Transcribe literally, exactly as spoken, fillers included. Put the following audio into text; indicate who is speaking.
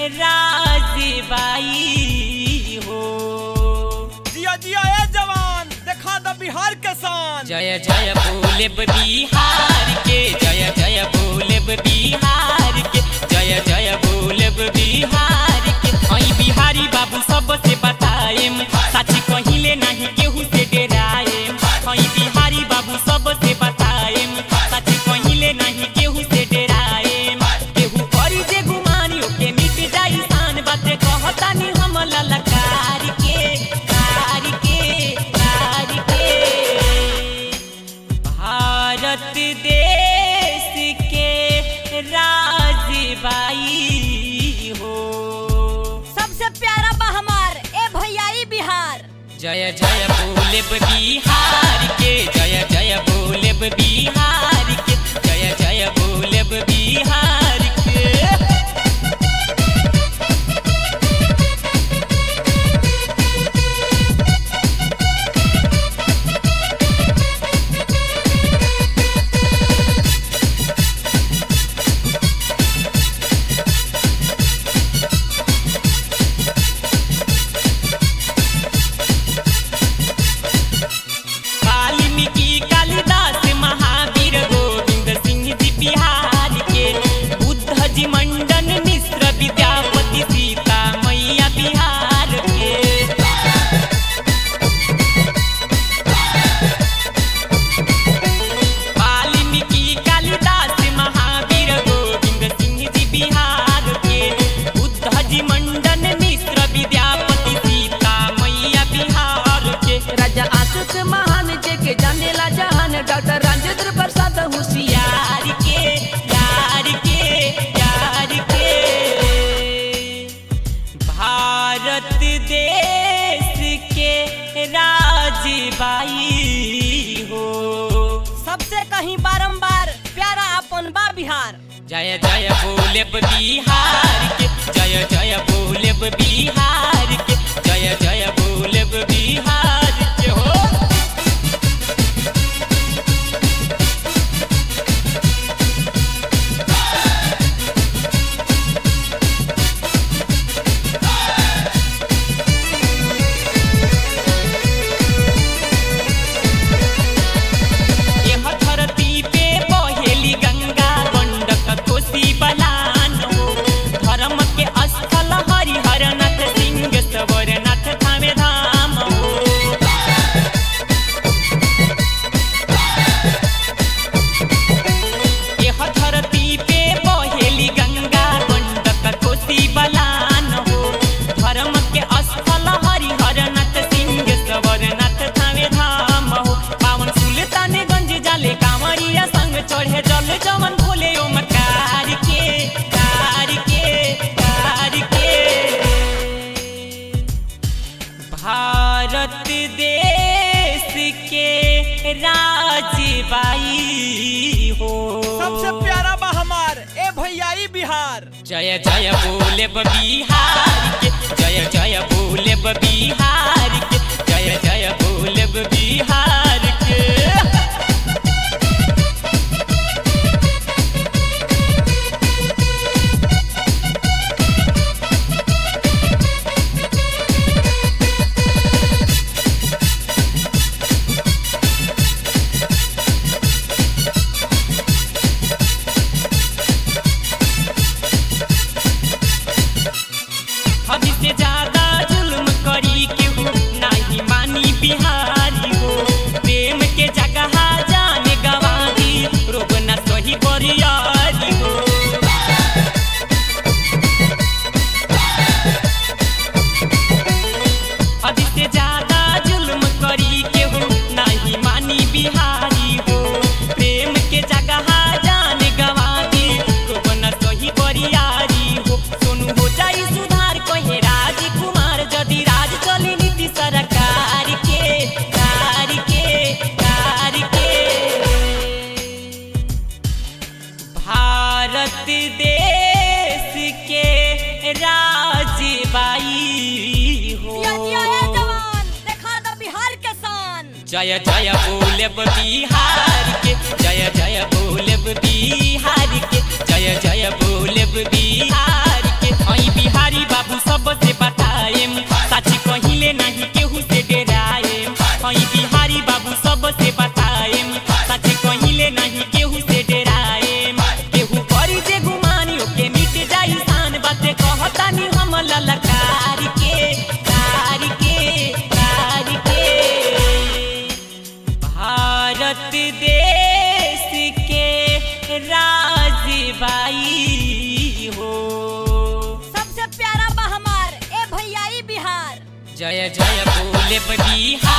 Speaker 1: राजीबाई हो।
Speaker 2: जिया जिया ए जवान देखा द बिहार के शान।
Speaker 1: जय जय बोले बिहार के, जय जय बोले बिहार के, जय जय बोले बिहार के। आई बिहारी बाबू सबसे बताएम, साची कहिले नहीं केहू से डराएम। आई बिहारी बाबू सबसे बताएम, साची कहिले नहीं केहू से डराएम। केहू करी जे गुमानियो के मिट जाई शान, बाते कहतानी हम ललकार के कार के कार के। भारत देश के राजीबाई हो।
Speaker 3: सबसे प्यारा बा हमार ए भैयाई बिहार।
Speaker 1: जय जय बोले बिहार के, जय जय बोले बिहार के, जय जय बोले बिहार के। वाल्मीकि कालिदास महावीर गोविंद सिंह जी बिहार के, बुद्ध जी मंडन मिश्र विद्यापति सीता मैया बिहार के। वाल्मीकि कालिदास महावीर गोविंद सिंह जी बिहार के, बुद्ध जी मंडन मिश्र विद्यापति सीता मैया बिहार के।
Speaker 4: राजा अशोक महान जे के जानेला जहान, डॉक्टर राजेंद्र प्रसाद
Speaker 1: होशियार के यार के यार के। भारत देश के राजीबाई हो।
Speaker 3: सबसे कहीं बारंबार प्यारा अपन बा बिहार।
Speaker 1: जय जय बोले बिहार के, जय जय बोले बिहार के, जय जय बोले बिहार के हो। यह धरती पे बहेली गंगा गंडक कोसी बलान हो। धर्म के स्थल हरिहर नाथ सिंह सवरनाथ थामे धाम हो। यह धरती पे बहेली गंगा गंडक कोसी बलान हो। धर्म के स्थल हरिहर नाथ सिंह सवरनाथ थामे धाम हो। पावन सुल्तानगंज जाले कांवरिया संग चढ़े जल जवन भोले ओमकार के कार के कार के। भारत देश के राजीबाई हो।
Speaker 2: सबसे प्यारा बा हमार ए भैयाई बिहार।
Speaker 1: जय जय बोले बिहार के, जय जय बोले बिहार के, जय जय बोले बिहार के। हद से ज्यादा जुल्म करी केहू नाही मानी बिहारी हो। प्रेम के जगह जाने गवा दी, रोग न सही बरियारी हो। हद से ज्यादा जुल्म करी केहू नाही मानी बिहारी हो। प्रेम के जगह जाने गवा दी, रोग न सही बरियारी हो। सोनू हो जाई सुधार कहे राजकुमार, जदि राज चली नीति सरकार के कार के कार के। भारत देश के राजीबाई हो।
Speaker 3: जिया जिया ए जवान देखा द बिहार के शान।
Speaker 1: जय जय बोले बिहार के, जय जय बोले बिहार के, जय जय बोले बिहार के। आई बिहार बोलेब बिहार